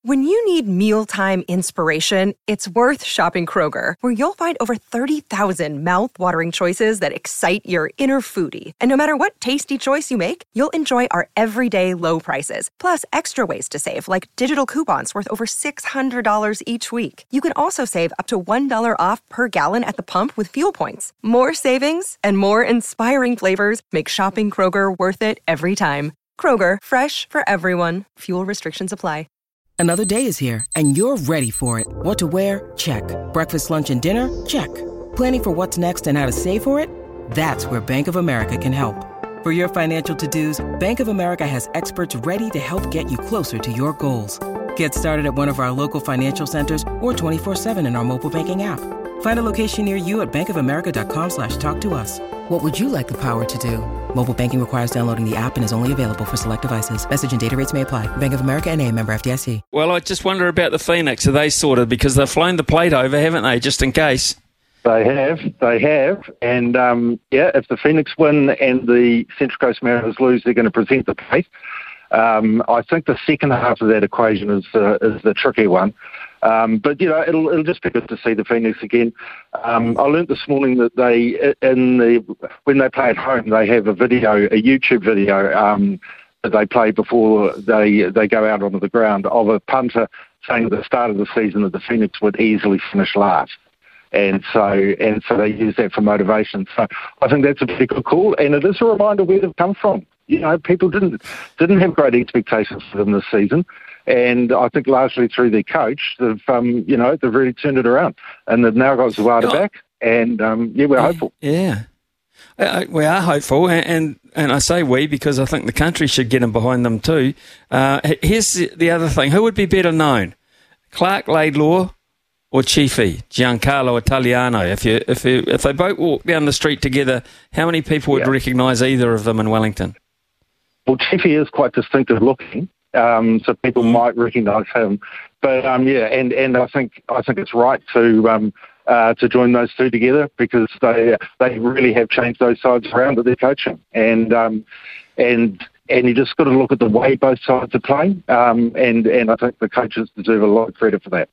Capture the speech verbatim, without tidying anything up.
When you need mealtime inspiration, it's worth shopping Kroger, where you'll find over thirty thousand mouth-watering choices that excite your inner foodie. And no matter what tasty choice you make, you'll enjoy our everyday low prices, plus extra ways to save, like digital coupons worth over six hundred dollars each week. You can also save up to one dollar off per gallon at the pump with fuel points. More savings and more inspiring flavors make shopping Kroger worth it every time. Kroger, fresh for everyone. Fuel restrictions apply. Another day is here, and you're ready for it. What to wear? Check. Breakfast, lunch, and dinner? Check. Planning for what's next and how to save for it? That's where Bank of America can help. For your financial to-dos, Bank of America has experts ready to help get you closer to your goals. Get started at one of our local financial centers or twenty-four seven in our mobile banking app. Find a location near you at bankofamerica.com slash talk to us. What would you like the power to do? Mobile banking requires downloading the app and is only available for select devices. Message and data rates may apply. Bank of America N A, member F D I C. Well, I just wonder about the Phoenix. Are they sorted? Because they've flown the plate over, haven't they, just in case? They have, they have. And, um, yeah, if the Phoenix win and the Central Coast Mariners lose, they're going to present the plate. Um, I think the second half of that equation is, uh, is the tricky one. Um, but, you know, it'll it'll just be good to see the Phoenix again. Um, I learnt this morning that they, in the when they play at home, they have a video, a YouTube video um, that they play before they they go out onto the ground of a punter saying at the start of the season that the Phoenix would easily finish last. And so and so they use that for motivation. So I think that's a pretty good call, and it is a reminder where they've come from. You know, people didn't didn't have great expectations for them this season. And I think largely through their coach, they've um, you know they've really turned it around, and they've now got Zawada oh. back, and um, yeah, we're yeah, hopeful. Yeah, uh, we are hopeful, and, and and I say we because I think the country should get in behind them too. Uh, here's the, the other thing: who would be better known, Clark Laidlaw or Chiefy Giancarlo Italiano? If you if you, if they both walk down the street together, how many people would yeah. recognise either of them in Wellington? Well, Chiefy is quite distinctive looking. Um, so people might recognise him, but um, yeah, and, and I think I think it's right to um, uh, to join those two together because they they really have changed those sides around that they're coaching, and um, and and you just got to look at the way both sides are playing, um, and and I think the coaches deserve a lot of credit for that.